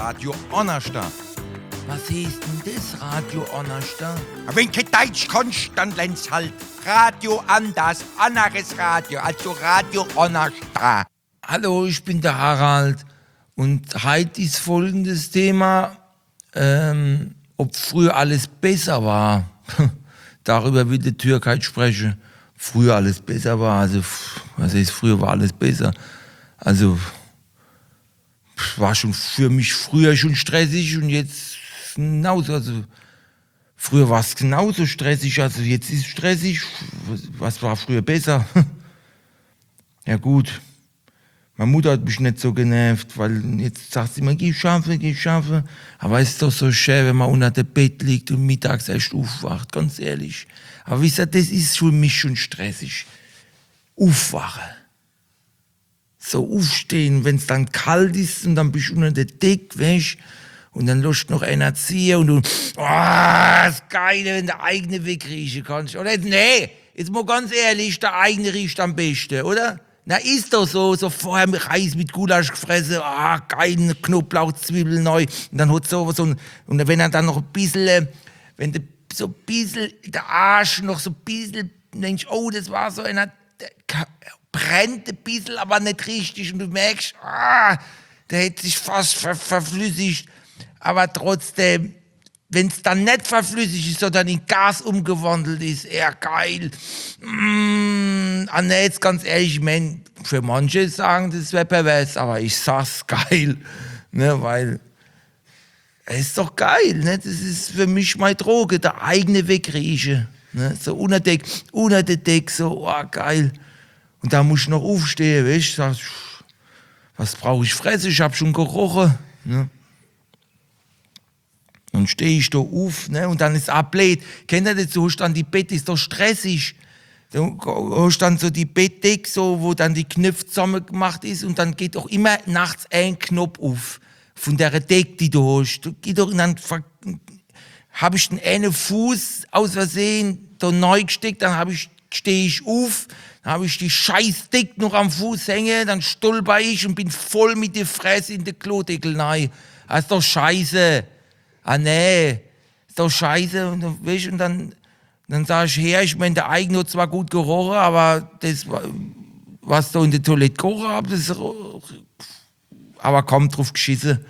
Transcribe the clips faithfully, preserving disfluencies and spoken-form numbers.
Radio Onnersta. Was heißt denn das, Radio Onnersta? Wenn kein Deutsch kannst, dann lern's halt. Radio anders, anderes Radio, also Radio Onnersta. Hallo, ich bin der Harald und heute ist folgendes Thema, ähm, ob früher alles besser war. Darüber will die Türkei sprechen. Früher alles besser war, also was heißt, früher war alles besser. Also war schon für mich früher schon stressig und jetzt genauso. Also früher war es genauso stressig, also jetzt ist es stressig. Was war früher besser? Ja gut, meine Mutter hat mich nicht so genervt, weil jetzt sagt sie immer, geh schaffen, geh schaffen. Aber es ist doch so schön, wenn man unter dem Bett liegt und mittags erst aufwacht, ganz ehrlich. Aber wisst ihr, das ist für mich schon stressig. Aufwachen. So aufstehen, wenn es dann kalt ist und dann bist du unter der Decke, weißt, und dann lässt noch einer ziehen und du, oh, das Geile, wenn der eigene wegriechen kannst. Oder? Nee, jetzt mal ganz ehrlich, der eigene riecht am besten, oder? Na, ist doch so, so vorher mit Reis mit Gulasch gefressen, ah, geil, Knoblauch, Zwiebeln neu, und dann hat so, so, und wenn er dann noch ein bisschen, wenn der so ein bisschen, der Arsch noch so ein bisschen, denkst, oh, das war so einer, der brennt ein bisschen, aber nicht richtig, und du merkst, ah, der hätte sich fast ver verflüssigt, aber trotzdem, wenn es dann nicht verflüssigt ist, sondern in Gas umgewandelt ist, eher geil. Mmh, ah, ne, jetzt ganz ehrlich, ich mein, für manche sagen, das wäre pervers, aber ich sag's geil, ne, weil es ist doch geil, ne, das ist für mich meine Droge, der eigene wegriechen, ne, so unter Deck, unter der Deck, so, oh, geil. Und da muss ich noch aufstehen, weißt du, sag, was brauche ich fressen, ich hab schon gerochen, ne. Dann stehe ich da auf, ne, und dann ist es ablehnt. Kennt ihr das? Du hast dann die Bett, ist doch stressig. Du hast dann so die Bettdecke, so, wo dann die Knöpfe zusammen gemacht ist, und dann geht doch immer nachts ein Knopf auf. Von der Decke, die du hast. Du geht doch, und dann habe ich den einen Fuß aus Versehen da neu gesteckt, dann habe ich, stehe ich auf, dann habe ich die scheiß Decke noch am Fuß hängen, dann stolper ich und bin voll mit der Fresse in den Klodeckel rein. Das ist doch scheiße. Ah, nee, ist doch scheiße. Und, weißt, und dann, dann sag ich her, ich meine, der eigene hat zwar gut gerochen, aber das, was da in der Toilette gerochen hat, das, aber kaum drauf geschissen.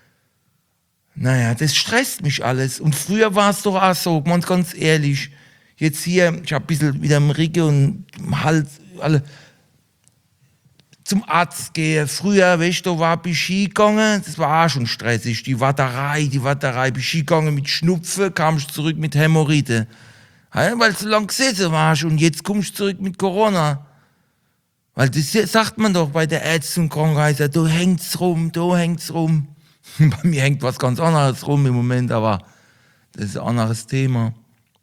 Naja, das stresst mich alles. Und früher war es doch auch so, ganz, ganz ehrlich. Jetzt hier, ich hab ein bisschen wieder im Rücken und im Hals, alle. Zum Arzt gehen. Früher, weißt du, war ich hingegangen, das war auch schon stressig. Die Warterei, die Warterei, bin ich hingegangen mit Schnupfen, kam ich zurück mit Hämorrhoide. Ja, weil du so lange gesessen warst, und jetzt kommst du zurück mit Corona. Weil das sagt man doch bei der Ärzte und Krankenhäuser, du hängst rum, du hängst rum. Bei mir hängt was ganz anderes rum im Moment, aber das ist ein anderes Thema.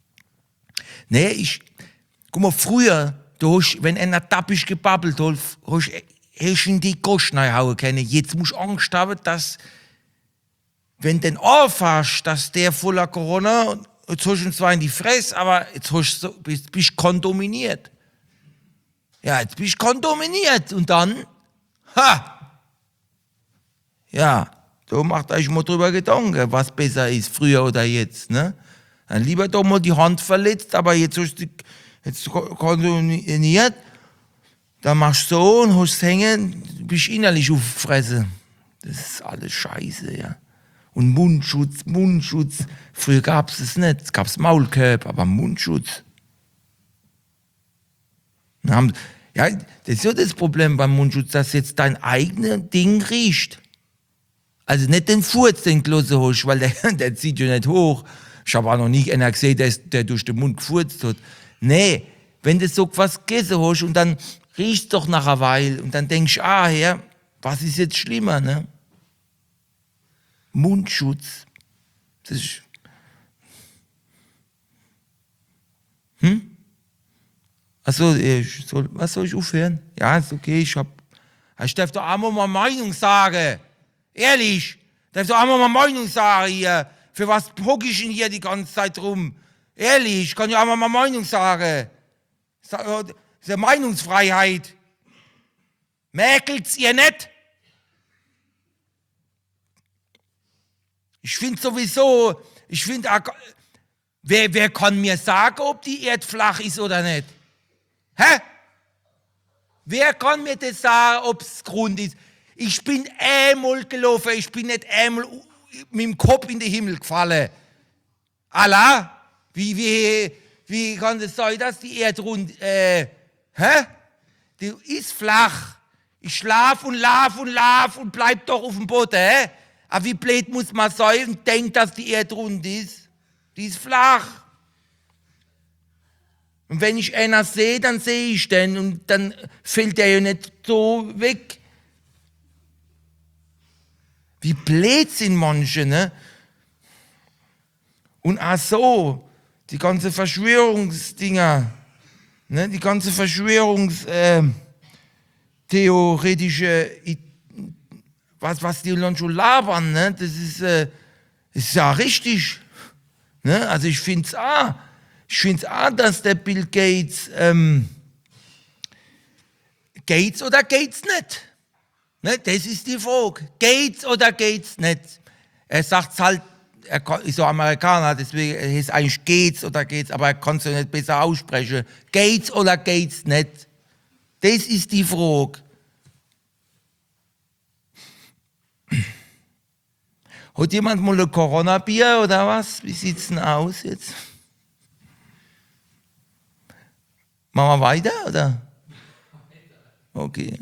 Nee, ich, guck mal, früher, du hast, wenn einer tappisch gebabbelt hat, hast du in die Goschen hauen können. Jetzt musst du Angst haben, dass, wenn du den anfasst, dass der voller Corona, jetzt hast du ihn zwar in die Fresse, aber jetzt hast du, bist du kondominiert. Ja, jetzt bist du kondominiert. Und dann, ha! Ja, da macht euch mal drüber Gedanken, was besser ist, früher oder jetzt, ne? Dann lieber doch mal die Hand verletzt, aber jetzt hast du jetzt kondominiert, dann machst du so und hast es hängen, bist innerlich auffressen. Das ist alles scheiße, ja. Und Mundschutz, Mundschutz. Früher gab es es nicht. Es gab Maulkorb, aber Mundschutz. Haben, ja, das ist ja das Problem beim Mundschutz, dass jetzt dein eigenes Ding riecht. Also nicht den Furz, den du gelassen hast, weil der, der zieht ja nicht hoch. Ich habe auch noch nie einer gesehen, der, der durch den Mund gefurzt hat. Nee, wenn du so was gegessen hast und dann riechst doch nach einer Weile und dann denkst du, ah, ja, was ist jetzt schlimmer, ne? Mundschutz. Das ist. Hm? Achso, soll, was soll ich aufhören? Ja, ist okay, ich hab. Ich darf doch einmal mal Meinung sagen. Ehrlich, ich darf doch einmal mal Meinung sagen hier. Für was hock ich denn hier die ganze Zeit rum? Ehrlich, ich kann ja einmal mal Meinung sagen. Das ist ja Meinungsfreiheit. Mäkelt's ihr nicht? Ich finde sowieso, ich finde, wer, wer kann mir sagen, ob die Erde flach ist oder nicht? Hä? Wer kann mir das sagen, ob es Grund ist? Ich bin einmal gelaufen, ich bin nicht einmal mit dem Kopf in den Himmel gefallen. Allah, wie, wie, wie kann das sein, dass die Erde rund, äh, hä? Die ist flach. Ich schlaf und laf und laf und bleib doch auf dem Boden, hä? Aber wie blöd muss man sein und denkt, dass die Erde rund ist? Die ist flach. Und wenn ich einer sehe, dann sehe ich den und dann fällt der ja nicht so weg. Wie blöd sind manche, ne? Und auch so, die ganze Verschwörungsdinger, ne? Die ganze Verschwörungstheoretische, äh, was, was die dann schon labern, ne? Das ist, äh, ist ja richtig. Ne? Also ich finde es auch. Ich finde es auch, dass der Bill Gates, ähm, geht's oder geht's nicht? Ne? Das ist die Frage. Geht's oder geht's nicht? Er sagt es halt, er ist so Amerikaner, deswegen heißt eigentlich geht's oder geht's, aber er kann es ja nicht besser aussprechen. Geht's oder geht's nicht? Das ist die Frage. Hat jemand mal ein Corona-Bier oder was? Wie sieht's denn aus jetzt? Machen wir weiter, oder? Okay.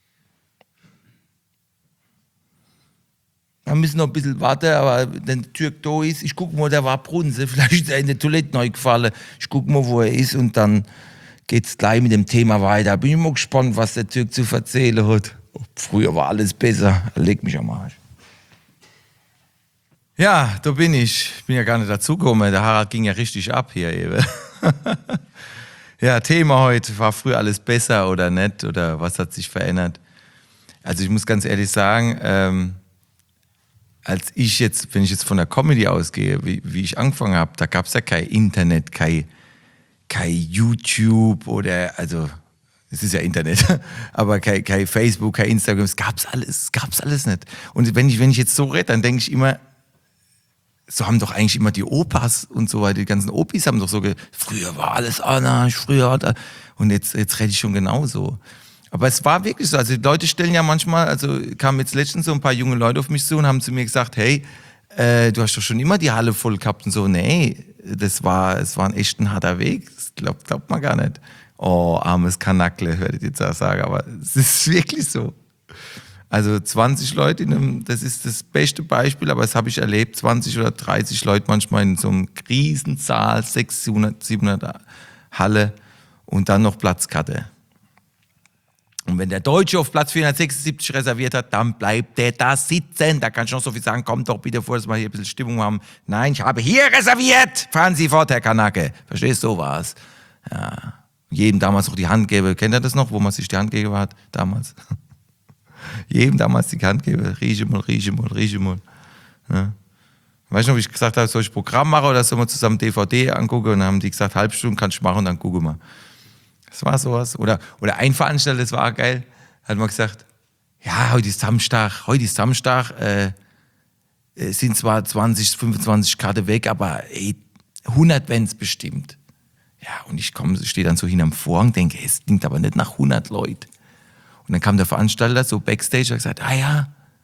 Wir müssen noch ein bisschen warten, aber wenn der Türk da ist, ich gucke mal, der war Brunse, vielleicht ist er in der Toilette neu gefallen. Ich gucke mal, wo er ist und dann geht es gleich mit dem Thema weiter. Bin ich mal gespannt, was der Türk zu erzählen hat. Früher war alles besser, leg mich am Arsch. Ja, da bin ich. Ich bin ja gar nicht dazugekommen. Der Harald ging ja richtig ab hier eben. Ja, Thema heute, war früher alles besser oder nicht oder was hat sich verändert? Also ich muss ganz ehrlich sagen, ähm, als ich jetzt, wenn ich jetzt von der Comedy ausgehe, wie, wie ich angefangen habe, da gab es ja kein Internet, kein, kein YouTube oder, also es ist ja Internet, aber kein, kein Facebook, kein Instagram, es gab's alles, es gab's alles nicht. Und wenn ich, wenn ich jetzt so rede, dann denke ich immer, so haben doch eigentlich immer die Opas und so weiter, die ganzen Opis haben doch so, ge- früher war alles Anarch, früher hat er, und jetzt, jetzt rede ich schon genauso. Aber es war wirklich so, also die Leute stellen ja manchmal, also kamen jetzt letztens so ein paar junge Leute auf mich zu und haben zu mir gesagt, hey, äh, du hast doch schon immer die Halle voll gehabt und so. Nee, das war, es war ein echt ein harter Weg, das glaubt, glaubt man gar nicht. Oh, armes Kanackle, würde ich jetzt auch sagen, aber es ist wirklich so. Also zwanzig Leute, in einem, das ist das beste Beispiel, aber das habe ich erlebt, zwanzig oder dreißig Leute manchmal in so einem Riesensaal, sechshundert, siebenhundert Halle und dann noch Platzkarte. Und wenn der Deutsche auf Platz vierhundertsechsundsiebzig reserviert hat, dann bleibt der da sitzen. Da kann ich noch so viel sagen, kommt doch bitte vor, dass wir hier ein bisschen Stimmung haben. Nein, ich habe hier reserviert. Fahren Sie fort, Herr Kanacke. Verstehst du, so war's. Ja. Jedem damals noch die Hand gebe. Kennt ihr das noch, wo man sich die Hand gegeben hat? Damals. Jedem damals die Hand gebe. Rieche mal, rieche mal, rieche mal. Ja. Weißt du noch, wie ich gesagt habe, soll ich Programm machen oder sollen wir zusammen D V D angucken? Und dann haben die gesagt, halbe Stunde kannst du machen und dann gucken wir. Das war sowas. Oder, oder ein Veranstalter, das war geil, hat mal gesagt, ja, heute ist Samstag, heute ist Samstag, äh, es sind zwar zwanzig, fünfundzwanzig Grad weg, aber ey, hundert werden es bestimmt. Ja, und ich komme, stehe dann so hinterm Vorhang, denke, es klingt aber nicht nach hundert Leuten. Und dann kam der Veranstalter so Backstage und hat gesagt, ah ja,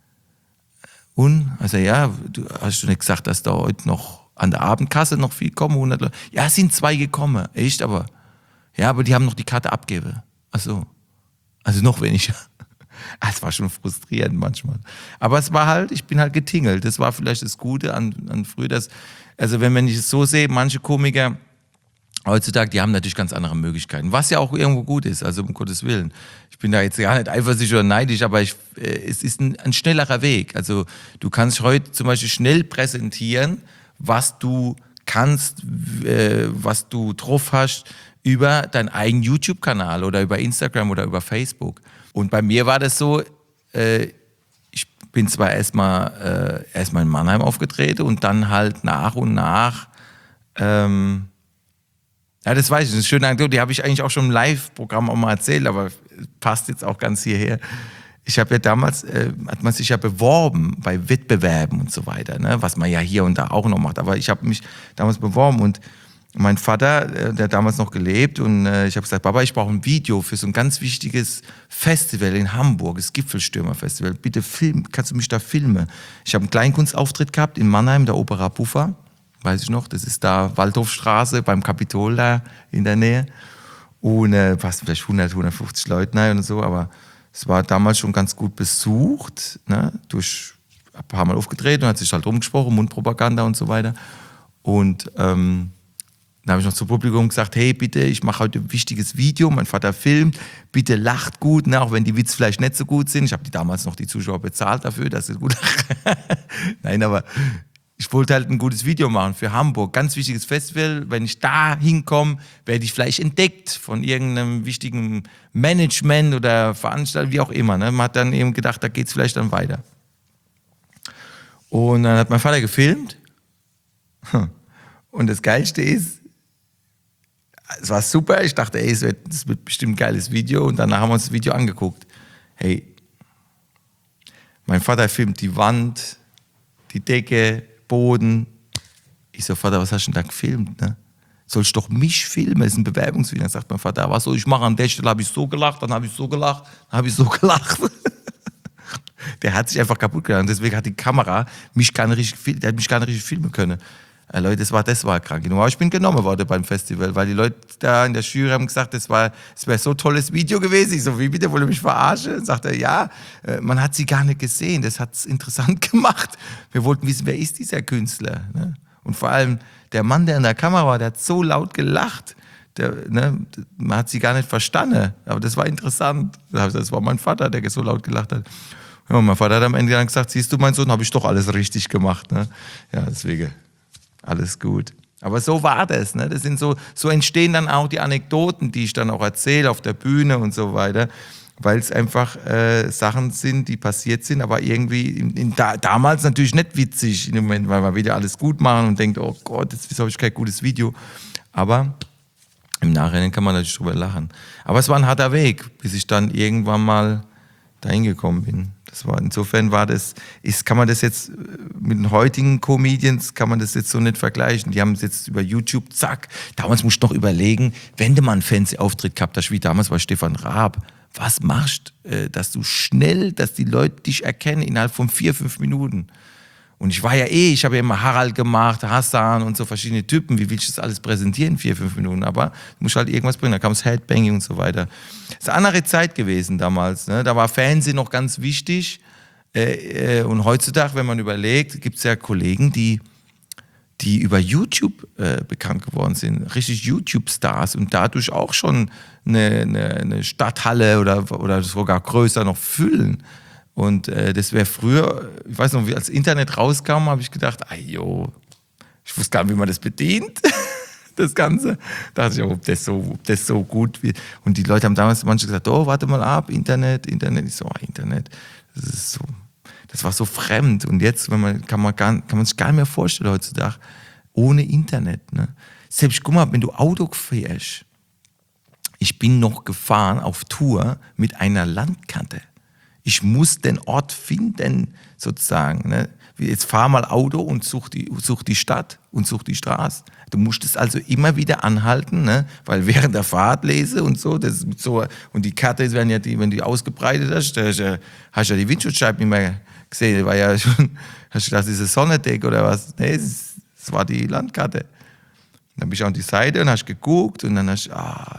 und? Also ja, du hast du nicht gesagt, dass da heute noch an der Abendkasse noch viel kommen, hundert Leute? Ja, es sind zwei gekommen, echt, aber ja, aber die haben noch die Karte abgegeben. Ach so. Also noch weniger. Es war schon frustrierend manchmal. Aber es war halt, ich bin halt getingelt. Das war vielleicht das Gute an, an früher. Dass, also wenn, wenn ich es so sehe, manche Komiker heutzutage, die haben natürlich ganz andere Möglichkeiten. Was ja auch irgendwo gut ist, also um Gottes Willen. Ich bin da jetzt gar nicht eifersüchtig oder neidisch, aber ich, äh, es ist ein, ein schnellerer Weg. Also du kannst heute zum Beispiel schnell präsentieren, was du kannst, äh, was du drauf hast, über deinen eigenen YouTube-Kanal oder über Instagram oder über Facebook. Und bei mir war das so, äh, ich bin zwar erstmal äh, erstmal in Mannheim aufgetreten und dann halt nach und nach, ähm, ja, das weiß ich, das ist eine schöne Anekdote, die habe ich eigentlich auch schon im Live-Programm auch mal erzählt, aber passt jetzt auch ganz hierher. ich habe ja damals, äh, hat man sich ja beworben bei Wettbewerben und so weiter, ne? Was man ja hier und da auch noch macht. Aber ich habe mich damals beworben und mein Vater, äh, der hat damals noch gelebt und äh, ich habe gesagt, Papa, ich brauche ein Video für so ein ganz wichtiges Festival in Hamburg, das Gipfelstürmer-Festival. Bitte film, kannst du mich da filmen? Ich habe einen Kleinkunstauftritt gehabt in Mannheim, der Opera Buffa, weiß ich noch, das ist da Waldhofstraße beim Kapitol da in der Nähe. Und äh, was, vielleicht hundert, hundertfünfzig Leute nein, und so, aber es war damals schon ganz gut besucht, ne? Durch ein paar Mal aufgetreten und hat sich halt rumgesprochen, Mundpropaganda und so weiter. Und ähm, dann habe ich noch zum Publikum gesagt, hey bitte, ich mache heute ein wichtiges Video, mein Vater filmt, bitte lacht gut, ne? Auch wenn die Witze vielleicht nicht so gut sind. Ich habe die damals noch die Zuschauer bezahlt dafür, dass sie gut lachen. Nein, aber ich wollte halt ein gutes Video machen für Hamburg. Ganz wichtiges Festival. Wenn ich da hinkomme, werde ich vielleicht entdeckt von irgendeinem wichtigen Management oder Veranstalter, wie auch immer. Ne? Man hat dann eben gedacht, da geht es vielleicht dann weiter. Und dann hat mein Vater gefilmt. Und das Geilste ist, es war super. Ich dachte, ey, es wird, das wird bestimmt ein geiles Video. Und danach haben wir uns das Video angeguckt. Hey, mein Vater filmt die Wand, die Decke, Boden. Ich so, Vater, was hast du denn da gefilmt? Ne? Sollst doch mich filmen? Das ist ein Bewerbungsvideo. Dann sagt mein Vater, was soll ich machen? An der Stelle habe ich so gelacht, dann habe ich so gelacht, dann habe ich so gelacht. Der hat sich einfach kaputt gelacht. Deswegen hat die Kamera mich gar nicht richtig, der hat mich gar nicht richtig filmen können. Äh, Leute, das war, das war krank. Aber ich bin genommen worden beim Festival, weil die Leute da in der Jury haben gesagt, das war, das wäre so ein tolles Video gewesen. Ich so, wie bitte, wollt ihr mich verarschen? Und sagt er, ja, äh, man hat sie gar nicht gesehen. Das hat es interessant gemacht. Wir wollten wissen, wer ist dieser Künstler? Ne? Und vor allem der Mann, der in der Kamera war, der hat so laut gelacht. Der, ne, man hat sie gar nicht verstanden. Aber das war interessant. Das war mein Vater, der so laut gelacht hat. Ja, mein Vater hat am Ende dann gesagt, siehst du, mein Sohn, habe ich doch alles richtig gemacht. Ne? Ja, deswegen. Alles gut. Aber so war das. Ne? Das sind so, so entstehen dann auch die Anekdoten, die ich dann auch erzähle auf der Bühne und so weiter, weil es einfach äh, Sachen sind, die passiert sind, aber irgendwie in, in da, damals natürlich nicht witzig, im Moment, weil man wieder alles gut machen und denkt, oh Gott, jetzt habe ich kein gutes Video. Aber im Nachhinein kann man natürlich drüber lachen. Aber es war ein harter Weg, bis ich dann irgendwann mal dahin gekommen bin. Das war, insofern war das, ist, kann man das jetzt mit den heutigen Comedians, kann man das jetzt so nicht vergleichen. Die haben es jetzt über YouTube, zack. Damals musst du noch überlegen, wenn du mal einen Fernsehauftritt gehabt hast, wie damals bei Stefan Raab, was machst du, dass du schnell, dass die Leute dich erkennen innerhalb von vier, fünf Minuten. Und ich war ja eh, ich habe ja immer Harald gemacht, Hassan und so verschiedene Typen. Wie will ich das alles präsentieren in vier, fünf Minuten? Aber du musst halt irgendwas bringen. Da kam das Headbanging und so weiter. Das ist eine andere Zeit gewesen damals. Ne? Da war Fernsehen noch ganz wichtig. Äh, äh, und heutzutage, wenn man überlegt, gibt es ja Kollegen, die, die über YouTube äh, bekannt geworden sind. Richtig YouTube-Stars und dadurch auch schon eine, eine, eine Stadthalle oder, oder sogar größer noch füllen. Und äh, das wäre früher, ich weiß noch, wie als Internet rauskam, habe ich gedacht, ajo, ich wusste gar nicht, wie man das bedient, das Ganze. Da dachte ich, ob das so, ob das so gut wird. Und die Leute haben damals manche gesagt, oh, warte mal ab, Internet, Internet. Ich so, oh, Internet, das ist so, das war so fremd. Und jetzt, wenn man, kann man gar, kann man sich gar nicht mehr vorstellen heutzutage, ohne Internet. Ne? Selbst, guck mal, wenn du Auto fährst, ich bin noch gefahren auf Tour mit einer Landkarte. Ich muss den Ort finden, sozusagen. Ne? Jetzt fahr mal Auto und such die, such die Stadt und such die Straße. Du musst es also immer wieder anhalten, ne? Weil während der Fahrt lese und so, das ist so, und die Karte werden ja, die, wenn du die ausgebreitet hast, da hast du hast ja die Windschutzscheibe nicht mehr gesehen. Das war ja schon, hast du gedacht, dieses Sonnendeck oder was? Nee, das, das war die Landkarte. Dann bist du an die Seite und hast geguckt und dann hast du, ah,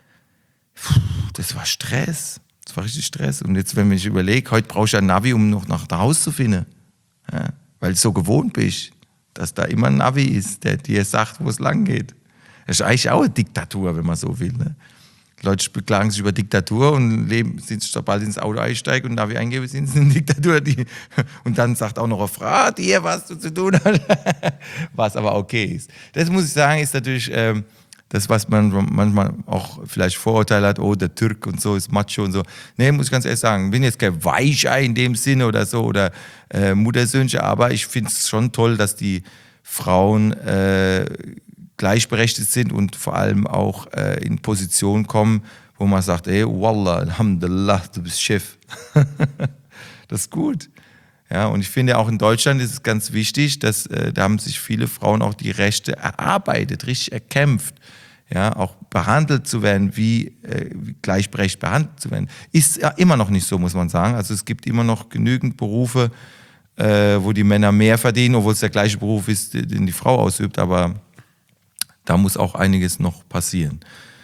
pff, das war Stress. Das war richtig Stress. Und jetzt, wenn ich überlege, heute brauchst du ein Navi, um noch nach Hause zu finden. Ja, weil du so gewohnt bist, dass da immer ein Navi ist, der dir sagt, wo es lang geht. Das ist eigentlich auch eine Diktatur, wenn man so will. Ne? Die Leute beklagen sich über Diktatur und leben, sind sobald ins Auto einsteigen und Navi eingeben, sind sie in Diktatur. Die, und dann sagt auch noch eine Frau, dir, was du zu tun hast. Was aber okay ist. Das muss ich sagen, ist natürlich ähm, das, was man manchmal auch vielleicht Vorurteile hat, oh, der Türk und so ist Macho und so. Nee, muss ich ganz ehrlich sagen, ich bin jetzt kein Weichei in dem Sinne oder so oder äh, Muttersöhnchen, aber ich finde es schon toll, dass die Frauen äh, gleichberechtigt sind und vor allem auch äh, in Positionen kommen, wo man sagt, ey, Wallah, Alhamdulillah, du bist Chef. Das ist gut. Ja, und ich finde auch in Deutschland ist es ganz wichtig, dass äh, da haben sich viele Frauen auch die Rechte erarbeitet, richtig erkämpft. Ja, auch behandelt zu werden, wie, äh, wie gleichberechtigt behandelt zu werden. Ist ja immer noch nicht so, muss man sagen. Also es gibt immer noch genügend Berufe, äh, wo die Männer mehr verdienen, obwohl es der gleiche Beruf ist, den die Frau ausübt. Aber da muss auch einiges noch passieren.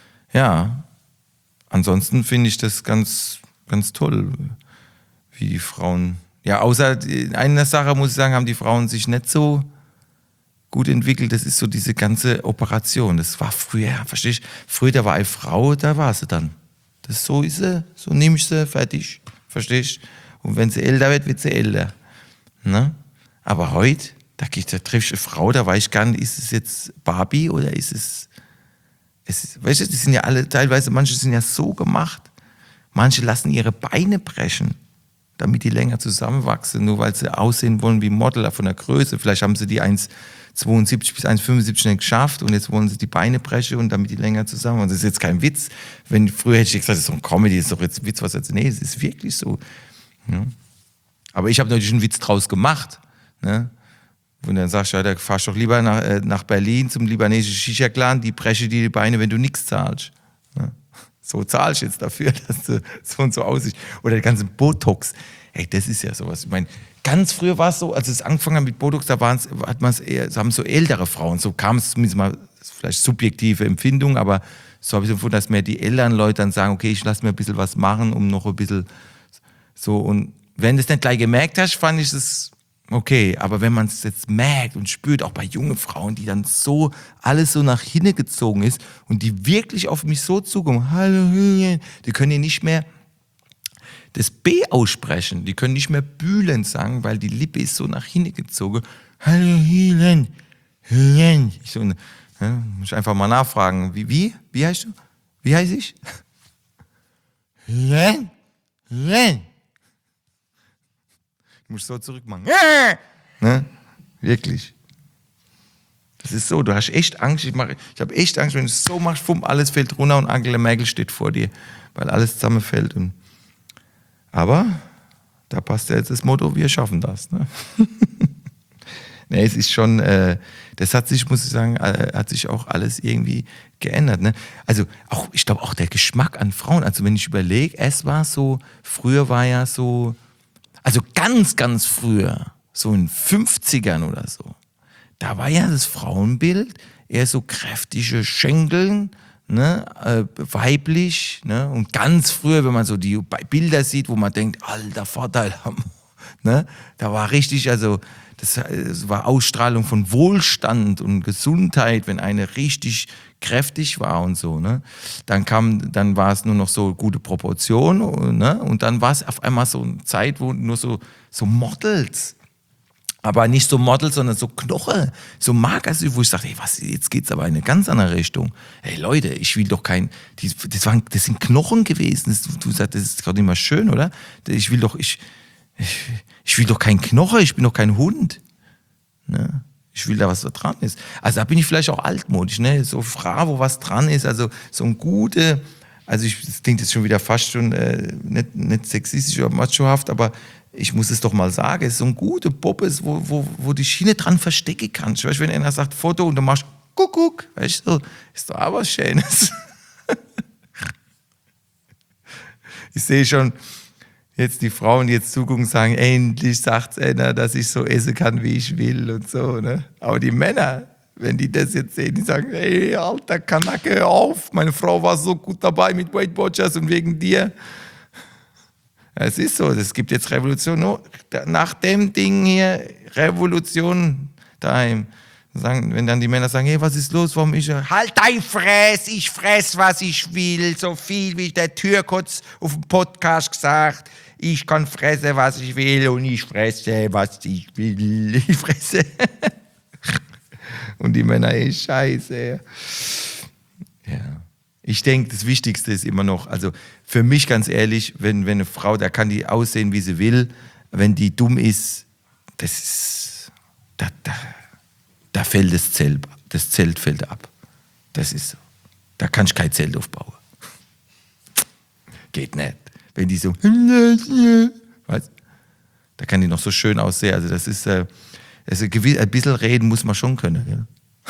Ja, ansonsten finde ich das ganz, ganz toll, wie die Frauen... Ja, außer in einer Sache, muss ich sagen, haben die Frauen sich nicht so gut entwickelt. Das ist so diese ganze Operation. Das war früher, verstehst du? Früher, da war eine Frau, da war sie dann. Das so ist sie, so nehme ich sie, fertig. Verstehst du? Und wenn sie älter wird, wird sie älter. Ne? Aber heute, da, da triff ich eine Frau, da weiß ich gar nicht, ist es jetzt Barbie oder ist es, es ist, weißt du, die sind ja alle, teilweise, manche sind ja so gemacht. Manche lassen ihre Beine brechen, damit die länger zusammenwachsen, nur weil sie aussehen wollen wie Model von der Größe. Vielleicht haben sie die eins Komma zweiundsiebzig bis eins Komma fünfundsiebzig nicht geschafft und jetzt wollen sie die Beine brechen und damit die länger zusammen. Und das ist jetzt kein Witz. Wenn, früher hätte ich gesagt, das ist so ein Comedy, das ist doch jetzt ein Witz, was jetzt. Nee, es ist wirklich so. Ja. Aber ich habe natürlich einen Witz draus gemacht. Ne? Und dann sagst du, ja, da fahrst du doch lieber nach, äh, nach Berlin zum libanesischen Shisha-Clan, die brechen dir die Beine, wenn du nichts zahlst. Ja. So zahlst du jetzt dafür, dass du so und so aussiehst. Oder der ganze Botox. Ey, das ist ja sowas. Ich meine, ganz früher war es so, als es angefangen hat mit Botox, da waren's, hat man es eher, das haben so ältere Frauen, so kam es zumindest mal, vielleicht subjektive Empfindung, aber so habe ich empfunden, dass mehr die älteren Leute dann sagen, okay, ich lasse mir ein bisschen was machen, um noch ein bisschen so. Und wenn du es nicht gleich gemerkt hast, fand ich es okay. Aber wenn man es jetzt merkt und spürt, auch bei jungen Frauen, die dann so alles so nach hinten gezogen ist und die wirklich auf mich so zukommen, hallo, die können ja nicht mehr das B aussprechen, die können nicht mehr Bühlen sagen, weil die Lippe ist so nach hinten gezogen. Hallo, Helen, Helen. Ich so, ja, muss ich einfach mal nachfragen, wie, wie, wie heißt du? Wie heiße ich? Helen, Helen. Ich muss so zurückmachen. Ne? Wirklich. Das ist so, du hast echt Angst. Ich, ich habe echt Angst, wenn du es so machst, fumm, alles fällt runter und Angela Merkel steht vor dir, weil alles zusammenfällt. Und aber da passt ja jetzt das Motto, wir schaffen das. Ne? Nee, es ist schon, äh, das hat sich, muss ich sagen, äh, hat sich auch alles irgendwie geändert. Ne? Also auch, ich glaube auch der Geschmack an Frauen, also wenn ich überlege, es war so, früher war ja so, also ganz, ganz früher, so in fünfzigern oder so, da war ja das Frauenbild eher so kräftige Schenkeln, ne, äh, weiblich, ne, und ganz früher, wenn man so die Bilder sieht, wo man denkt, alter Vorteil, ne, da war richtig, also das, das war Ausstrahlung von Wohlstand und Gesundheit, wenn eine richtig kräftig war und so, ne, dann kam, dann war es nur noch so gute Proportion, ne, und dann war es auf einmal so eine Zeit, wo nur so so Models. Aber nicht so Model, sondern so Knoche, so Magersüß, wo ich sage, hey, was, jetzt geht's aber in eine ganz andere Richtung. Hey Leute, ich will doch kein, die, das, waren, das sind Knochen gewesen. Das, du sagst, das ist gerade nicht mal schön, oder? Ich will doch, ich, ich, ich will doch kein Knoche, ich bin doch kein Hund. Ne? Ich will da, was da dran ist. Also da bin ich vielleicht auch altmodisch, ne? So Frau, wo was dran ist, also so ein gute, also ich, das klingt jetzt schon wieder fast schon äh, nicht, nicht sexistisch oder machohaft, aber ich muss es doch mal sagen, es ist so ein guter Poppes, wo, wo, wo die Schiene dran verstecken kannst. Weißt du, wenn einer sagt Foto und du machst Kuckuck, weißt du, ist doch auch was Schönes. Ich sehe schon jetzt die Frauen, die jetzt zugucken, sagen, endlich sagt einer, dass ich so essen kann, wie ich will und so. Ne? Aber die Männer, wenn die das jetzt sehen, die sagen, ey, alter Kanacke, hör auf, meine Frau war so gut dabei mit Weight Watchers und wegen dir. Es ist so, es gibt jetzt Revolution. No, nach dem Ding hier, Revolution daheim. Sagen, wenn dann die Männer sagen, hey, was ist los, warum ich... Halt dein Fress, ich fress, was ich will. So viel, wie der Türkotz auf dem Podcast gesagt. Ich kann fressen, was ich will und ich fresse, was ich will. Ich fresse. Und die Männer, ey, scheiße. Ja. Ich denke, das Wichtigste ist immer noch, also für mich ganz ehrlich, wenn, wenn eine Frau, da kann die aussehen, wie sie will, wenn die dumm ist, das ist, da, da, da fällt das Zelt, das Zelt fällt ab. Das ist so. Da kann ich kein Zelt aufbauen. Geht nicht. Wenn die so, weißt, da kann die noch so schön aussehen. Also das ist, äh, also ein bisschen reden muss man schon können. Gell?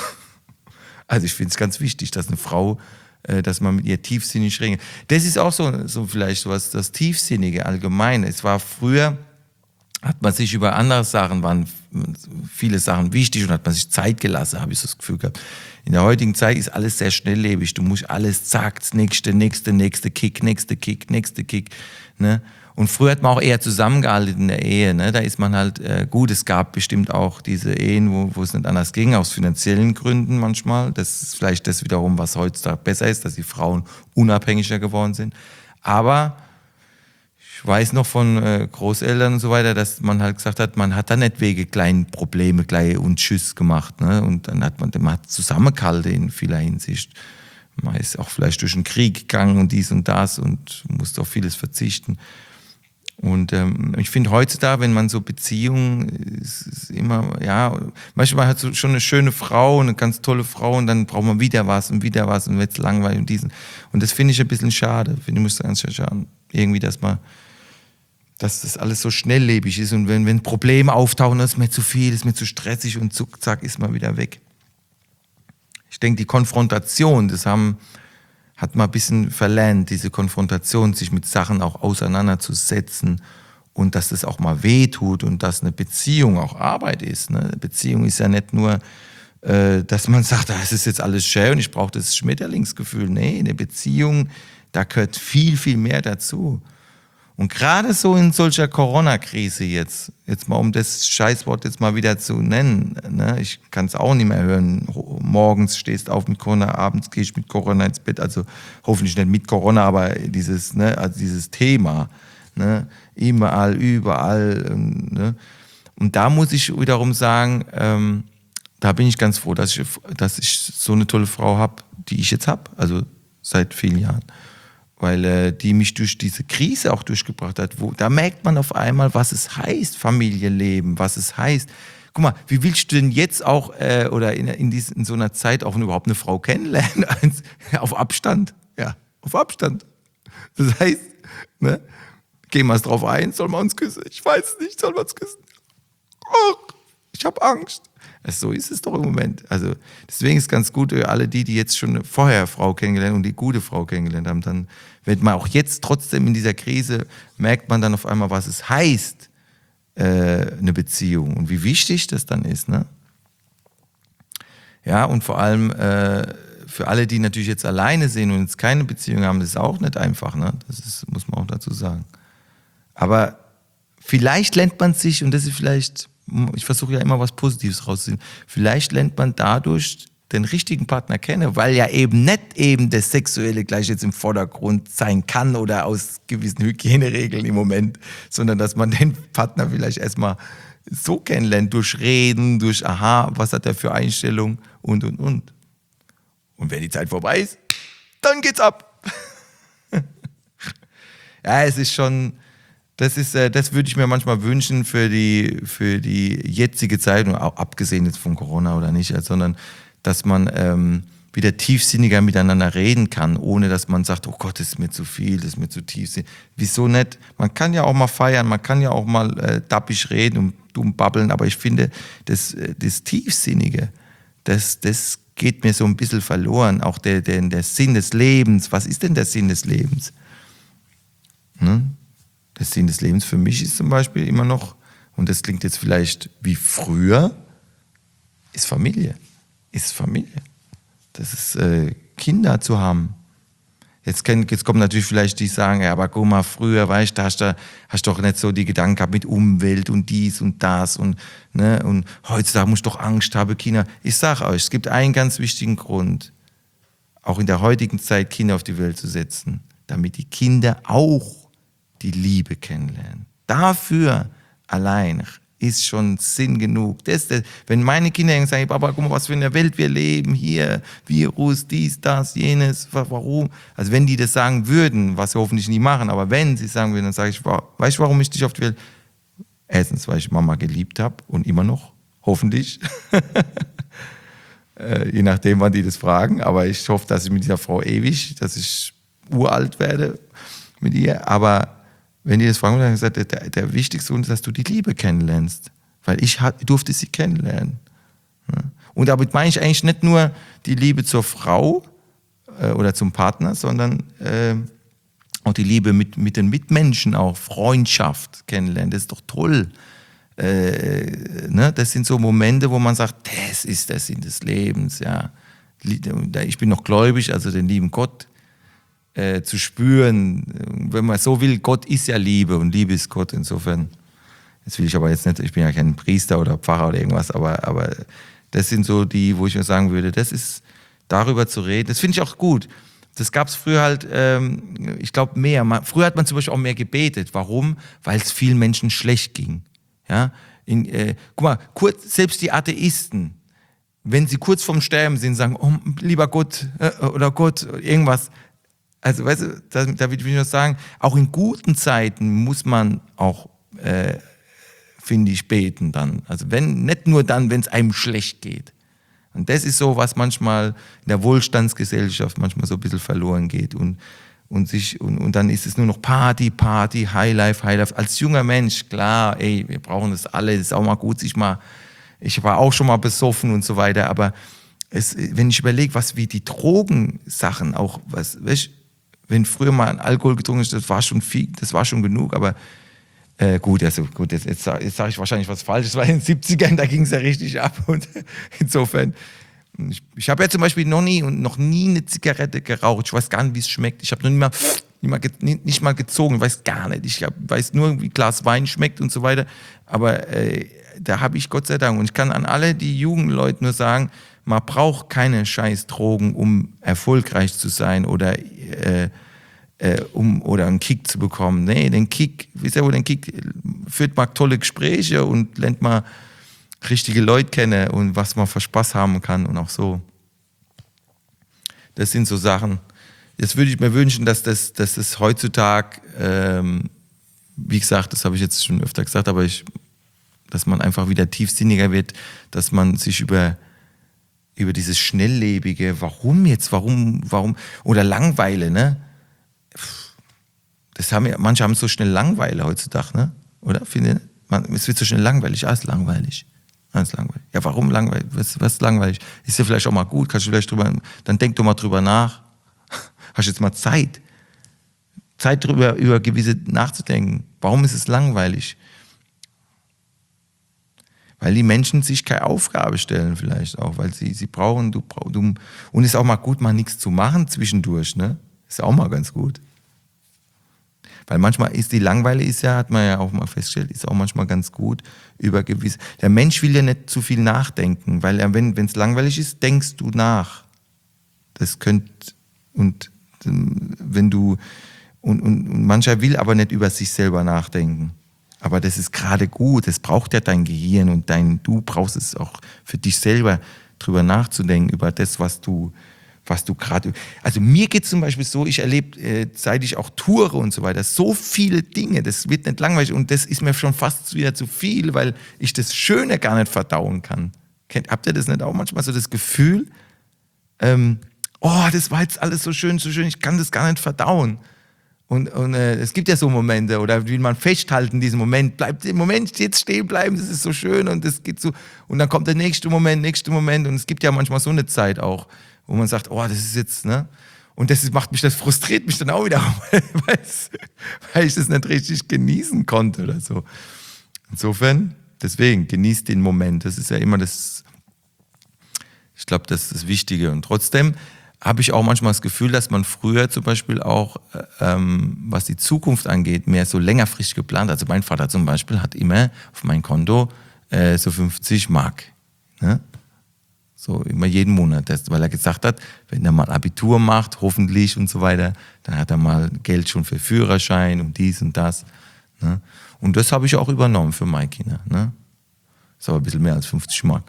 Also ich finde es ganz wichtig, dass eine Frau, äh, dass man mit ihr tiefsinnig redet. Das ist auch so, so vielleicht was, das Tiefsinnige allgemein. Es war früher, hat man sich über andere Sachen, waren viele Sachen wichtig und hat man sich Zeit gelassen, habe ich so das Gefühl gehabt. In der heutigen Zeit ist alles sehr schnelllebig. Du musst alles, zack, das nächste, nächste, nächste Kick, nächste Kick, nächste Kick. Ne? Und früher hat man auch eher zusammengehalten in der Ehe. Ne? Da ist man halt, äh, gut, es gab bestimmt auch diese Ehen, wo, wo es nicht anders ging, aus finanziellen Gründen manchmal. Das ist vielleicht das wiederum, was heutzutage besser ist, dass die Frauen unabhängiger geworden sind. Aber ich weiß noch von äh, Großeltern und so weiter, dass man halt gesagt hat, man hat da nicht wegen kleinen Probleme gleich und Tschüss gemacht. Ne? Und dann hat man, man hat zusammengehalten in vieler Hinsicht. Man ist auch vielleicht durch den Krieg gegangen und dies und das und musste auf vieles verzichten. Und ähm, ich finde heutzutage, wenn man so Beziehungen, ist, ist immer, ja, manchmal hat so schon eine schöne Frau, eine ganz tolle Frau und dann braucht man wieder was und wieder was und wird es langweilig und diesen. Und das finde ich ein bisschen schade, finde ich, muss ganz schade. Irgendwie, dass man, dass das alles so schnelllebig ist und wenn, wenn Probleme auftauchen, das ist mir zu viel, ist mir zu stressig und zuck, zack, ist man wieder weg. Ich denke, die Konfrontation, das haben, hat man ein bisschen verlernt, diese Konfrontation, sich mit Sachen auch auseinanderzusetzen und dass das auch mal wehtut und dass eine Beziehung auch Arbeit ist. Ne? Eine Beziehung ist ja nicht nur, äh, dass man sagt, es ist jetzt alles schön und ich brauche das Schmetterlingsgefühl. Nee, eine Beziehung, da gehört viel, viel mehr dazu. Und gerade so in solcher Corona-Krise jetzt, jetzt mal um das Scheißwort jetzt mal wieder zu nennen, ne? Ich kann es auch nicht mehr hören, morgens stehst auf mit Corona, abends gehst mit Corona ins Bett, also hoffentlich nicht mit Corona, aber dieses, ne, also dieses Thema, ne? Überall, überall, ne? Und da muss ich wiederum sagen, ähm, da bin ich ganz froh, dass ich, dass ich so eine tolle Frau habe, die ich jetzt habe, also seit vielen Jahren. Weil äh, die mich durch diese Krise auch durchgebracht hat. Wo, da merkt man auf einmal, was es heißt, Familie leben, was es heißt. Guck mal, wie willst du denn jetzt auch, äh, oder in, in, dies, in so einer Zeit auch überhaupt eine Frau kennenlernen? Auf Abstand, ja, auf Abstand. Das heißt, ne, gehen wir es drauf ein, soll man uns küssen? Ich weiß nicht, soll man uns küssen? Oh, ich habe Angst. So ist es doch im Moment. Also deswegen ist es ganz gut, alle die, die jetzt schon vorher Frau kennengelernt und die gute Frau kennengelernt haben, dann wird man auch jetzt trotzdem in dieser Krise, merkt man dann auf einmal, was es heißt, äh, eine Beziehung und wie wichtig das dann ist. Ne? Ja, und vor allem äh, für alle, die natürlich jetzt alleine sind und jetzt keine Beziehung haben, das ist auch nicht einfach. Ne? Das ist, muss man auch dazu sagen. Aber vielleicht lernt man sich, und das ist vielleicht, ich versuche ja immer was Positives rauszuziehen, vielleicht lernt man dadurch den richtigen Partner kennen, weil ja eben nicht eben das Sexuelle gleich jetzt im Vordergrund sein kann oder aus gewissen Hygieneregeln im Moment, sondern dass man den Partner vielleicht erstmal so kennenlernt, durch Reden, durch aha, was hat er für Einstellung und, und, und. Und wenn die Zeit vorbei ist, dann geht's ab. Ja, es ist schon... Das ist, das würde ich mir manchmal wünschen für die, für die jetzige Zeit, und auch abgesehen jetzt von Corona oder nicht, sondern dass man ähm, wieder tiefsinniger miteinander reden kann, ohne dass man sagt, oh Gott, das ist mir zu viel, das ist mir zu tiefsinnig. Wieso nicht? Man kann ja auch mal feiern, man kann ja auch mal äh, dappisch reden und dumm babbeln, aber ich finde, das, das Tiefsinnige, das, das geht mir so ein bisschen verloren. Auch der, der, der Sinn des Lebens. Was ist denn der Sinn des Lebens? Hm? Der Sinn des Lebens für mich ist zum Beispiel immer noch, und das klingt jetzt vielleicht wie früher, ist Familie. Ist Familie. Das ist äh, Kinder zu haben. Jetzt, kann, jetzt kommen natürlich vielleicht die, die sagen, ja, aber guck mal, früher, weißt du, hast du hast doch nicht so die Gedanken gehabt mit Umwelt und dies und das und, ne, und heutzutage musst du doch Angst haben, Kinder. Ich sage euch, es gibt einen ganz wichtigen Grund, auch in der heutigen Zeit Kinder auf die Welt zu setzen, damit die Kinder auch die Liebe kennenlernen. Dafür allein ist schon Sinn genug. Das, das, wenn meine Kinder sagen, Papa, guck mal, was für eine Welt wir leben, hier, Virus, dies, das, jenes, warum? Also wenn die das sagen würden, was sie hoffentlich nie machen, aber wenn sie sagen würden, dann sage ich, weißt du, warum ich dich auf die Welt? Erstens, weil ich Mama geliebt habe und immer noch, hoffentlich. äh, je nachdem, wann die das fragen, aber ich hoffe, dass ich mit dieser Frau ewig, dass ich uralt werde. mit ihr, aber wenn die das fragen, dann gesagt, der, der wichtigste Grund ist, dass du die Liebe kennenlernst. Weil ich hat, durfte sie kennenlernen. Und damit meine ich eigentlich nicht nur die Liebe zur Frau äh, oder zum Partner, sondern äh, auch die Liebe mit, mit den Mitmenschen, auch Freundschaft kennenlernen. Das ist doch toll. Äh, ne? Das sind so Momente, wo man sagt, das ist der Sinn des Lebens. Ja. Ich bin noch gläubig, also den lieben Gott äh, zu spüren. Wenn man so will, Gott ist ja Liebe und Liebe ist Gott. Insofern, das will ich aber jetzt nicht, ich bin ja kein Priester oder Pfarrer oder irgendwas, aber, aber das sind so die, wo ich mir sagen würde, das ist, darüber zu reden, das finde ich auch gut. Das gab es früher halt, ähm, ich glaube, mehr. Man, früher hat man zum Beispiel auch mehr gebetet. Warum? Weil es vielen Menschen schlecht ging. Ja? In, äh, guck mal, kurz, selbst die Atheisten, wenn sie kurz vorm Sterben sind, sagen, oh, lieber Gott äh, oder Gott, irgendwas. Also, weißt du, da, da will ich nur sagen, auch in guten Zeiten muss man auch, äh, finde ich, beten dann. Also wenn, nicht nur dann, wenn es einem schlecht geht. Und das ist so, was manchmal in der Wohlstandsgesellschaft manchmal so ein bisschen verloren geht. Und, und, sich, und, und dann ist es nur noch Party, Party, Highlife, Highlife. Als junger Mensch, klar, ey, wir brauchen das alle, es ist auch mal gut, sich mal, ich war auch schon mal besoffen und so weiter, aber es, wenn ich überlege, was wie die Drogensachen auch, was, weißt, wenn früher mal Alkohol getrunken ist, das war schon viel, das war schon genug, aber Äh, gut, also gut, jetzt, jetzt, jetzt sage ich wahrscheinlich was Falsches, weil in den siebzigern, da ging es ja richtig ab und insofern, ich, ich habe ja zum Beispiel noch nie und noch nie eine Zigarette geraucht, ich weiß gar nicht, wie es schmeckt, ich habe noch nie mal, nie mal, nicht, nicht mal gezogen, ich weiß gar nicht, ich hab, weiß nur, wie Glas Wein schmeckt und so weiter, aber äh, da habe ich Gott sei Dank und ich kann an alle die Jugendleute nur sagen, man braucht keine scheiß Drogen, um erfolgreich zu sein oder äh, Äh, um oder einen Kick zu bekommen. Nee, den Kick, wisst ihr, wo den Kick führt man tolle Gespräche und lernt man richtige Leute kennen und was man für Spaß haben kann und auch so. Das sind so Sachen. Jetzt würde ich mir wünschen, dass das, dass das heutzutage, ähm, wie gesagt, das habe ich jetzt schon öfter gesagt, aber ich, dass man einfach wieder tiefsinniger wird, dass man sich über über dieses Schnelllebige, warum jetzt, warum, warum, oder Langeweile, ne? Das haben ja, manche haben so schnell Langeweile heutzutage, ne? Oder? Finde man, es wird so schnell langweilig. Ah, ist langweilig. Ah, ist langweilig. Ja, warum langweilig? Was, was ist langweilig? Ist ja vielleicht auch mal gut. Kannst du vielleicht drüber, dann denk doch mal drüber nach. Hast du jetzt mal Zeit? Zeit drüber, über gewisse nachzudenken. Warum ist es langweilig? Weil die Menschen sich keine Aufgabe stellen vielleicht auch, weil sie, sie brauchen, du, du, und es ist auch mal gut, mal nichts zu machen zwischendurch, ne? Ist auch mal ganz gut. Weil manchmal ist die Langeweile, ist ja, hat man ja auch mal festgestellt, ist auch manchmal ganz gut über gewisse. Der Mensch will ja nicht zu viel nachdenken, weil er, wenn es langweilig ist, denkst du nach. Das könnte, und wenn du, und, und, und mancher will aber nicht über sich selber nachdenken. Aber das ist gerade gut, das braucht ja dein Gehirn und dein, du brauchst es auch für dich selber, drüber nachzudenken, über das, was du was du gerade, also mir geht es zum Beispiel so, ich erlebe, äh, seit ich auch toure und so weiter, so viele Dinge, das wird nicht langweilig und das ist mir schon fast wieder zu viel, weil ich das Schöne gar nicht verdauen kann. Kennt, habt ihr das nicht auch manchmal so das Gefühl, ähm, oh, das war jetzt alles so schön, so schön, ich kann das gar nicht verdauen. Und, und äh, es gibt ja so Momente, oder will man festhalten, diesen Moment, bleibt im Moment jetzt stehen bleiben, das ist so schön und das geht so, und dann kommt der nächste Moment, nächste Moment und es gibt ja manchmal so eine Zeit auch, wo man sagt, oh, das ist jetzt, ne? Und das macht mich, das frustriert mich dann auch wieder, weil ich das nicht richtig genießen konnte oder so. Insofern, deswegen, genießt den Moment. Das ist ja immer das, ich glaube, das ist das Wichtige. Und trotzdem habe ich auch manchmal das Gefühl, dass man früher zum Beispiel auch, ähm, was die Zukunft angeht, mehr so längerfristig geplant. Also mein Vater zum Beispiel hat immer auf mein Konto äh, so fünfzig Mark, ne? So immer jeden Monat, das, weil er gesagt hat, wenn er mal Abitur macht, hoffentlich und so weiter, dann hat er mal Geld schon für Führerschein und dies und das. Ne? Und das habe ich auch übernommen für meine Kinder. Ne? Ist aber ein bisschen mehr als fünfzig Mark.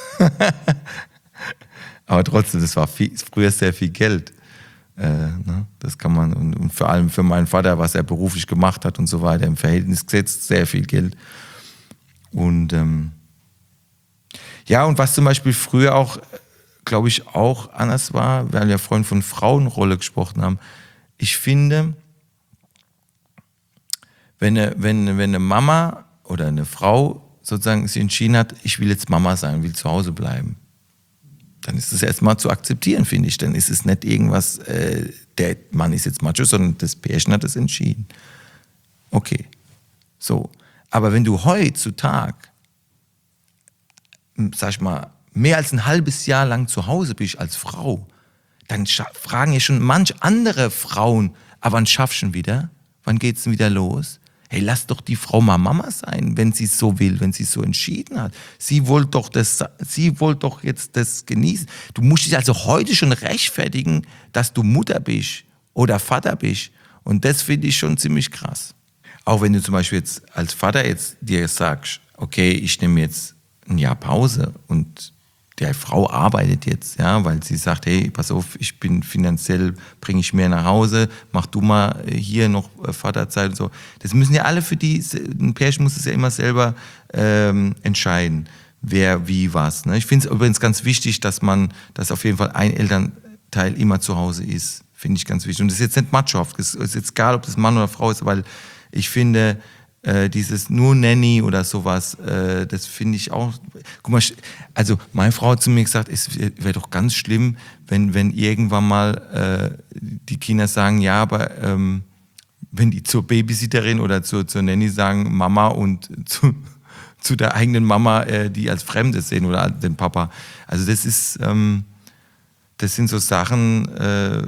Aber trotzdem, das war viel, früher sehr viel Geld. Äh, ne? Das kann man, und, und vor allem für meinen Vater, was er beruflich gemacht hat und so weiter, im Verhältnis gesetzt, sehr viel Geld. Und ähm, ja, und was zum Beispiel früher auch, glaube ich, auch anders war, weil wir vorhin von Frauenrolle gesprochen haben. Ich finde, wenn eine, wenn, wenn eine Mama oder eine Frau sozusagen sich entschieden hat, ich will jetzt Mama sein, will zu Hause bleiben, dann ist das erstmal zu akzeptieren, finde ich. Dann ist es nicht irgendwas, äh, der Mann ist jetzt Macho, sondern das Pärchen hat das entschieden. Okay, so. Aber wenn du heutzutage, sag ich mal, mehr als ein halbes Jahr lang zu Hause bist als Frau, dann fragen ja schon manch andere Frauen, aber wann schaffst du schon wieder? Wann geht's denn wieder los? Hey, lass doch die Frau mal Mama sein, wenn sie es so will, wenn sie es so entschieden hat. Sie wollte doch das, sie wollte doch jetzt das genießen. Du musst dich also heute schon rechtfertigen, dass du Mutter bist oder Vater bist. Und das finde ich schon ziemlich krass. Auch wenn du zum Beispiel jetzt als Vater jetzt dir sagst, okay, ich nehme jetzt ein Jahr Pause und der Frau arbeitet jetzt, ja, weil sie sagt, hey, pass auf, ich bin finanziell, bringe ich mehr nach Hause, mach du mal hier noch Vaterzeit und so. Das müssen ja alle für die, ein Pärchen muss es ja immer selber ähm, entscheiden, wer wie was. Ne? Ich finde es übrigens ganz wichtig, dass man, dass auf jeden Fall ein Elternteil immer zu Hause ist, finde ich ganz wichtig. Und das ist jetzt nicht machohaft, es ist jetzt egal, ob das Mann oder Frau ist, weil ich finde, Äh, dieses nur Nanny oder sowas, äh, das finde ich auch. Guck mal, also meine Frau hat zu mir gesagt, es wäre doch ganz schlimm, wenn, wenn irgendwann mal äh, die Kinder sagen, ja, aber ähm, wenn die zur Babysitterin oder zur, zur Nanny sagen, Mama und zu, zu der eigenen Mama, äh, die als Fremde sehen oder den Papa. Also das ist, ähm, das sind so Sachen, äh,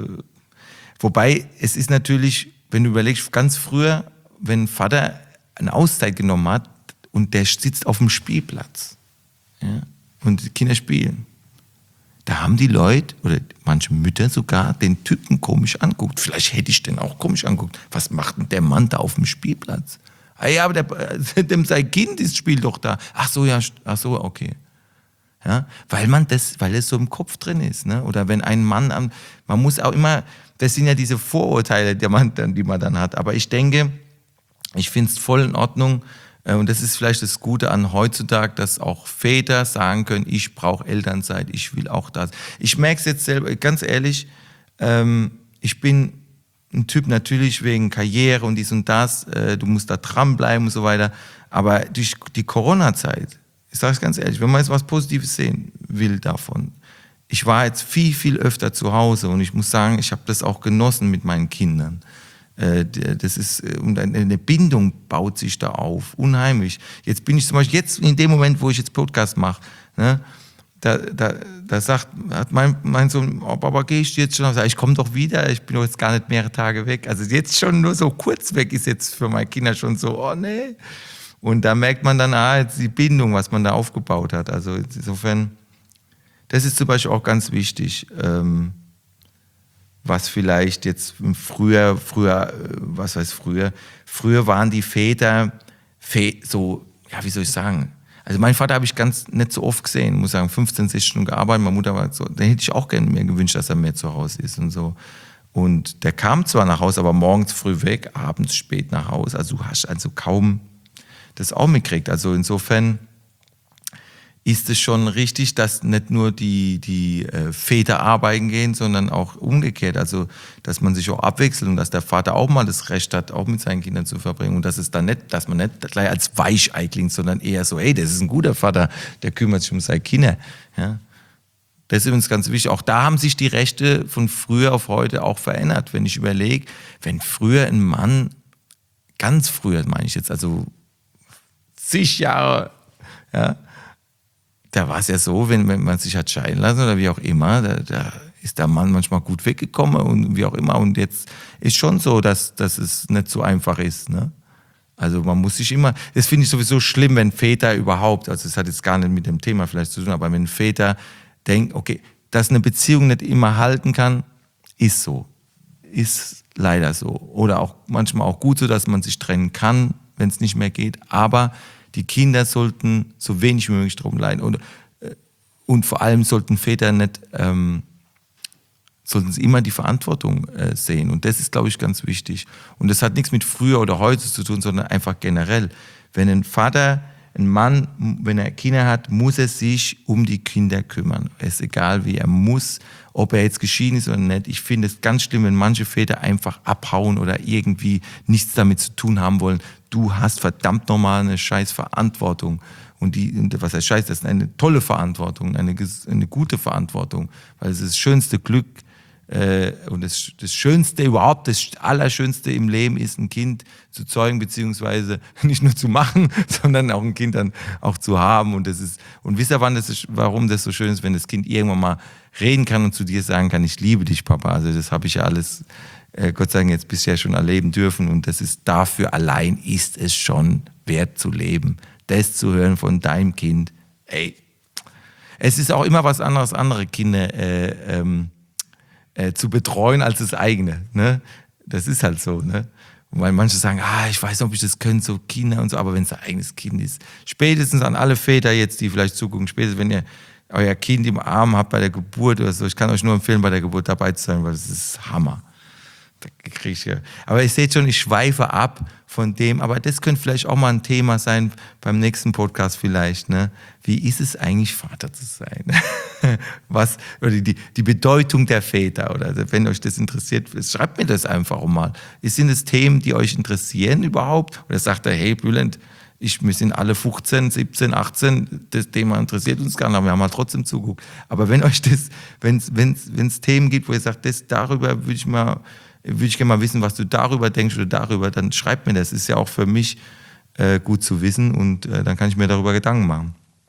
wobei es ist natürlich, wenn du überlegst, ganz früher, wenn ein Vater eine Auszeit genommen hat und der sitzt auf dem Spielplatz, ja, und die Kinder spielen. Da haben die Leute, oder manche Mütter sogar, den Typen komisch anguckt. Vielleicht hätte ich den auch komisch anguckt. Was macht denn der Mann da auf dem Spielplatz? Ah ja, aber der, dem sein Kind ist, spielt doch da. Ach so, ja, ach so, okay. Ja, weil man das, weil es so im Kopf drin ist, ne? Oder wenn ein Mann, am, man muss auch immer, das sind ja diese Vorurteile, die man, die man dann hat. Aber ich denke, ich finde es voll in Ordnung, und das ist vielleicht das Gute an heutzutage, dass auch Väter sagen können, ich brauche Elternzeit, ich will auch das. Ich merke es jetzt selber, ganz ehrlich, ähm, ich bin ein Typ natürlich wegen Karriere und dies und das, äh, du musst da dranbleiben und so weiter, aber durch die Corona-Zeit, ich sage es ganz ehrlich, wenn man jetzt was Positives sehen will davon, ich war jetzt viel, viel öfter zu Hause und ich muss sagen, ich habe das auch genossen mit meinen Kindern. Das ist, und eine Bindung baut sich da auf, unheimlich. Jetzt bin ich zum Beispiel, jetzt in dem Moment, wo ich jetzt Podcast mache, ne, da, da, da sagt, hat mein, mein Sohn, oh, Papa, geh ich jetzt schon? Ich komme doch wieder, ich bin doch jetzt gar nicht mehrere Tage weg. Also jetzt schon nur so kurz weg ist jetzt für meine Kinder schon so, oh nee. Und da merkt man dann, ah, jetzt die Bindung, was man da aufgebaut hat. Also insofern, das ist zum Beispiel auch ganz wichtig, ähm, was vielleicht jetzt früher, früher, was heißt früher, früher waren die Väter so, ja, wie soll ich sagen, also meinen Vater habe ich ganz nicht so oft gesehen, muss sagen, fünfzehn, sechzehn Stunden gearbeitet, meine Mutter war so, da hätte ich auch gerne mir gewünscht, dass er mehr zu Hause ist und so. Und der kam zwar nach Hause, aber morgens früh weg, abends spät nach Hause, also du hast also kaum das auch mitgekriegt, also insofern ist es schon richtig, dass nicht nur die, die äh, Väter arbeiten gehen, sondern auch umgekehrt. Also, dass man sich auch abwechselt und dass der Vater auch mal das Recht hat, auch mit seinen Kindern zu verbringen. Und dass es dann nicht, dass man nicht gleich als Weichei klingt, sondern eher so, hey, das ist ein guter Vater, der kümmert sich um seine Kinder. Ja? Das ist uns ganz wichtig. Auch da haben sich die Rechte von früher auf heute auch verändert. Wenn ich überlege, wenn früher ein Mann, ganz früher meine ich jetzt, also zig Jahre, ja, da war es ja so, wenn, wenn man sich hat scheiden lassen oder wie auch immer, da, da ist der Mann manchmal gut weggekommen und wie auch immer. Und jetzt ist schon so, dass, dass es nicht so einfach ist. Ne? Also man muss sich immer, das finde ich sowieso schlimm, wenn Väter überhaupt, also das hat jetzt gar nicht mit dem Thema vielleicht zu tun, aber wenn Väter denken, okay, dass eine Beziehung nicht immer halten kann, ist so. Ist leider so. Oder auch manchmal auch gut so, dass man sich trennen kann, wenn es nicht mehr geht. Aber die Kinder sollten so wenig wie möglich drum leiden. Und, und vor allem sollten Väter nicht, ähm, sollten sie immer die Verantwortung äh, sehen. Und das ist, glaube ich, ganz wichtig. Und das hat nichts mit früher oder heute zu tun, sondern einfach generell. Wenn ein Vater ein Mann, wenn er Kinder hat, muss er sich um die Kinder kümmern. Es ist egal wie, er muss, ob er jetzt geschieden ist oder nicht. Ich finde es ganz schlimm, wenn manche Väter einfach abhauen oder irgendwie nichts damit zu tun haben wollen. Du hast verdammt nochmal eine scheiß Verantwortung. Und die, was heißt scheiß, das ist eine tolle Verantwortung, eine, eine gute Verantwortung, weil es ist das schönste Glück, Äh, und das, das Schönste überhaupt, das Allerschönste im Leben ist, ein Kind zu zeugen, beziehungsweise nicht nur zu machen, sondern auch ein Kind dann auch zu haben. Und das ist, und wisst ihr, wann das ist, warum das so schön ist, wenn das Kind irgendwann mal reden kann und zu dir sagen kann, ich liebe dich, Papa. Also das habe ich ja alles, äh, Gott sei Dank, jetzt bisher schon erleben dürfen. Und das ist dafür allein ist es schon wert zu leben. Das zu hören von deinem Kind, ey. Es ist auch immer was anderes, andere Kinder äh, ähm, Äh, zu betreuen als das eigene. Ne? Das ist halt so. Ne? Weil manche sagen, ah, ich weiß nicht, ob ich das könnte, so Kinder und so, aber wenn es ein eigenes Kind ist. Spätestens an alle Väter jetzt, die vielleicht zugucken, spätestens wenn ihr euer Kind im Arm habt bei der Geburt oder so, ich kann euch nur empfehlen, bei der Geburt dabei zu sein, weil das ist Hammer. Da krieg ich ja. Aber ihr seht schon, ich schweife ab von dem, aber das könnte vielleicht auch mal ein Thema sein beim nächsten Podcast vielleicht. Ne? Wie ist es eigentlich, Vater zu sein? Was, oder die, die Bedeutung der Väter, oder wenn euch das interessiert, schreibt mir das einfach mal. Sind es Themen, die euch interessieren überhaupt? Oder sagt er, hey Bülent, ich, wir sind alle fünfzehn, siebzehn, achtzehn, das Thema interessiert uns gar nicht, wir haben halt trotzdem zugeguckt. Aber wenn euch das, wenn es Themen gibt, wo ihr sagt, das, darüber würde ich mal, würde ich gerne mal wissen, was du darüber denkst oder darüber, dann schreibt mir das. Das ist ja auch für mich äh, gut zu wissen und äh, dann kann ich mir darüber Gedanken machen.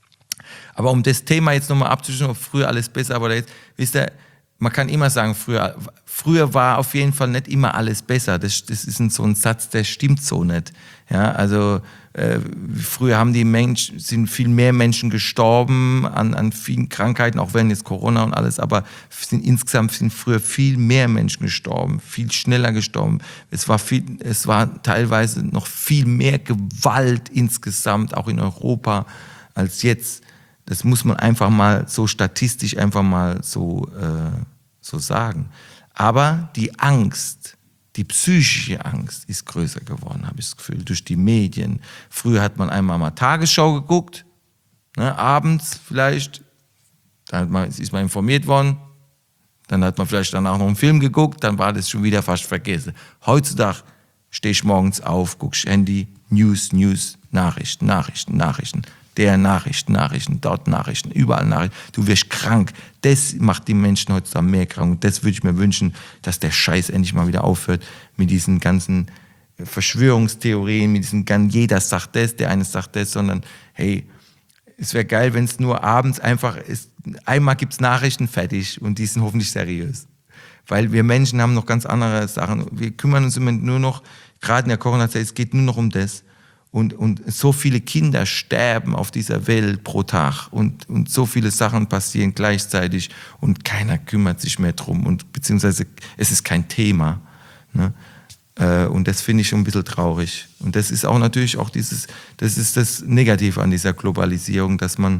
Aber um das Thema jetzt nochmal abzuschließen, ob früher alles besser, aber jetzt, wisst ihr, man kann immer sagen, früher, früher war auf jeden Fall nicht immer alles besser. Das, das ist ein, so ein Satz, der stimmt so nicht. Ja, also äh, früher haben die Menschen, sind viel mehr Menschen gestorben an, an vielen Krankheiten, auch wenn jetzt Corona und alles, aber sind, insgesamt sind früher viel mehr Menschen gestorben, viel schneller gestorben. Es war viel, es war teilweise noch viel mehr Gewalt insgesamt, auch in Europa, als jetzt. Das muss man einfach mal so statistisch einfach mal so, äh, so sagen. Aber die Angst, die psychische Angst ist größer geworden, habe ich das Gefühl, durch die Medien. Früher hat man einmal mal Tagesschau geguckt, ne, abends vielleicht, dann hat man, ist man informiert worden, dann hat man vielleicht danach noch einen Film geguckt, dann war das schon wieder fast vergessen. Heutzutage stehe ich morgens auf, gucke Handy, News, News, Nachrichten, Nachrichten, Nachrichten. Der Nachrichten, Nachrichten, dort Nachrichten, überall Nachrichten. Du wirst krank. Das macht die Menschen heutzutage mehr krank. Und das würde ich mir wünschen, dass der Scheiß endlich mal wieder aufhört mit diesen ganzen Verschwörungstheorien, mit diesen ganzen, jeder sagt das, der eine sagt das, sondern hey, es wäre geil, wenn es nur abends einfach ist, einmal gibt es Nachrichten, fertig, und die sind hoffentlich seriös. Weil wir Menschen haben noch ganz andere Sachen. Wir kümmern uns immer nur noch, gerade in der Corona-Zeit, es geht nur noch um das. Und, und so viele Kinder sterben auf dieser Welt pro Tag und, und so viele Sachen passieren gleichzeitig und keiner kümmert sich mehr drum und beziehungsweise es ist kein Thema. Ne? Äh, und das finde ich schon ein bisschen traurig. Und das ist auch natürlich auch dieses, das ist das Negative an dieser Globalisierung, dass man,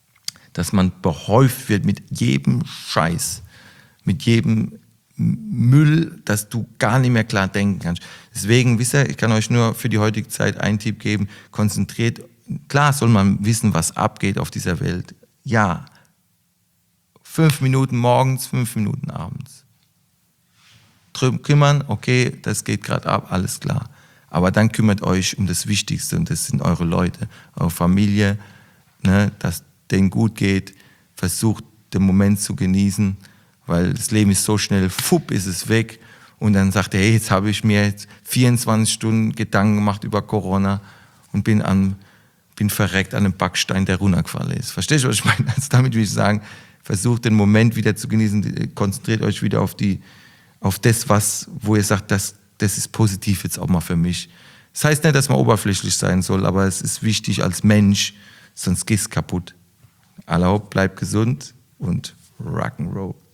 dass man behäuft wird mit jedem Scheiß, mit jedem Müll, dass du gar nicht mehr klar denken kannst. Deswegen, wisst ihr, ich kann euch nur für die heutige Zeit einen Tipp geben, konzentriert, klar soll man wissen, was abgeht auf dieser Welt. Ja, fünf Minuten morgens, fünf Minuten abends. Drum kümmern, okay, das geht gerade ab, alles klar. Aber dann kümmert euch um das Wichtigste und das sind eure Leute, eure Familie, ne, dass denen gut geht, versucht den Moment zu genießen, weil das Leben ist so schnell, fupp, ist es weg. Und dann sagt er, hey, jetzt habe ich mir jetzt vierundzwanzig Stunden Gedanken gemacht über Corona und bin, an, bin verreckt an einem Backstein, der runtergefallen ist. Verstehst du, was ich meine? Also damit will ich sagen, versucht den Moment wieder zu genießen, konzentriert euch wieder auf, die, auf das, was, wo ihr sagt, das, das ist positiv jetzt auch mal für mich. Das heißt nicht, dass man oberflächlich sein soll, aber es ist wichtig als Mensch, sonst gehst du kaputt. Allerhaupt, bleibt gesund und Rock'n'Roll.